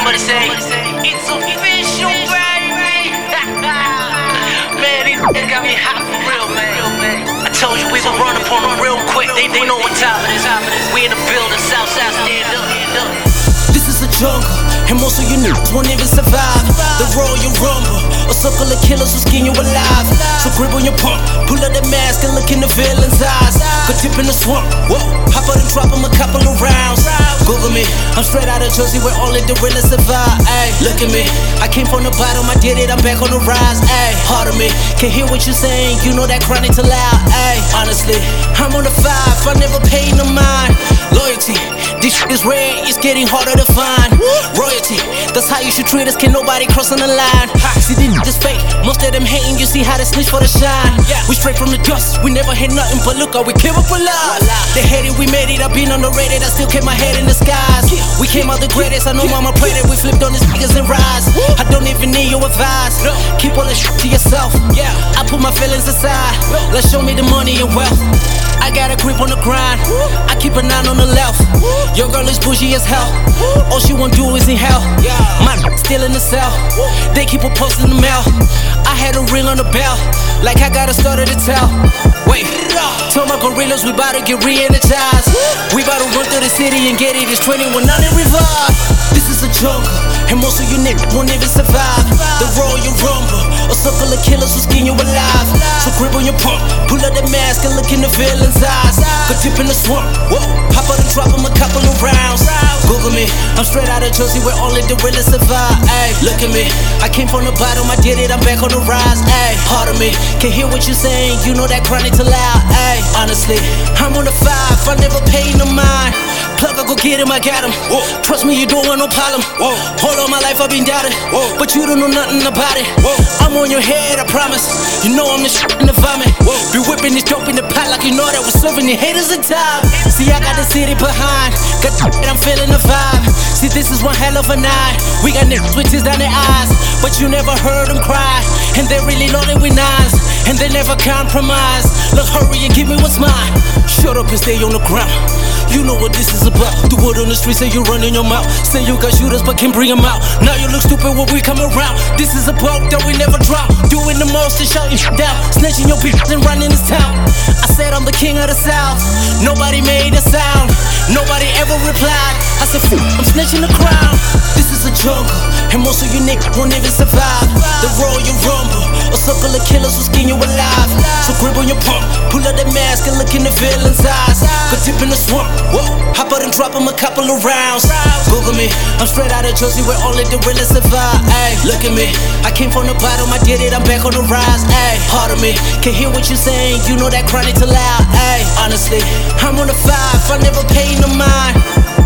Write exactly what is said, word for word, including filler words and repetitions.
Somebody say, it's official, baby. Man, these niggas got me hot for real, man. I told you we would run up on them real quick. They, they know what time it is. We in the building, Southside, stand up, stand up. This is a jungle, and most of you niggas won't even survive. The Royal Rumble, a circle of killers will skin you alive. So grip on your pump, pull out that mask and look in the villain's eyes. Go dip in the swamp, whoa, hop out and drop him a couple of rounds. Google me, I'm straight out of Jersey where only the realest survive. Ay, look at me, I came from the bottom, I did it, I'm back on the rise. Ay, hard of me, can hear what you're saying, you know that chronic too loud. Ay, honestly, I'm on the five, I never paid no mind. Loyalty, this shit is rare, it's getting harder to find. Royalty, that's how you should treat us, can nobody crossing the line. See these niggas fake, most of them hating, you see how they snitch for the shine. We straight from the dust, we never hit nothing but look how we came up alive. They hated, we made it, I've been underrated, I still kept my head in the skies. We came out the greatest, I know mama prayed it, we flipped on these niggas and rise. I don't even need your advice, keep all that shit to yourself. I put my feelings aside, let's show me the money and wealth. I got a grip on the grind, I keep a nine on the left. Your girl is bougie as hell, all she wanna do is in hell. My still in the cell, they keep a post in the mail. I had a ring on the bell, like I got a story to tell. Wait, tell my gorillas we bout to get re-energized. We bout to run through the city and get it, it's twenty-one hundred revive. This is a jungle, and most of you niggas won't even survive. The Royal Rumble, a circle of killers will skin you alive. So grip on your pump, pull out that mask and look in the villain's eyes. Go dip in the swamp, whoa, hop out and drop him a couple of rounds. Google me, I'm straight out of Jersey where only the realest survive. Ay, look at me, I came from the bottom, I did it, I'm back on the rise. Ay, hard of me, can hear what you're saying, you know that chronic too loud. Ay, honestly, I'm on the five, I never paid no mind. Plug, I go get him, I got him. Whoa. Trust me, you don't want no problem. Whoa. All of my life I've been doubted, Whoa. But you don't know nothing about it. Whoa. I'm on your head, I promise. You know I'm the shit in the vomit. Whoa. Be whipping this dope in the pot like you know that was serving your haters in time. See, I got the city behind, got and I'm feeling the vibe. See, this is one hell of a night. We got niggas with tears down their eyes, but you never heard them cry. And they really loaded with nines, and they never compromise. Look, hurry and give me what's mine. Shut up and stay on the ground. You know what this is about. Do it on the street, say you run in your mouth. Say you got shooters but can't bring them out. Now you look stupid when we come around. This is a bulk that we never drop. Doing the most and shutting shit down. Snatching your bitch and running this town. I said I'm the king of the south. Nobody made a sound. Nobody ever replied. I said fool, I'm snatching the crown. This is a jungle, and most of you niggas won't even survive. The Royal Rumble, a circle of killers will skin you alive. So grip on your pump, pull out that mask and look in the villain's eyes. Go dip in the swamp, whoa, hop out and drop him a couple of rounds. Google me, I'm straight out of Jersey where only the realest survive. Ay, look at me, I came from the bottom, I did it, I'm back on the rise. Ay, hard of me, can hear what you're saying, you know that chronic too loud. Ay, honestly, I'm on the five, I never paid no mind.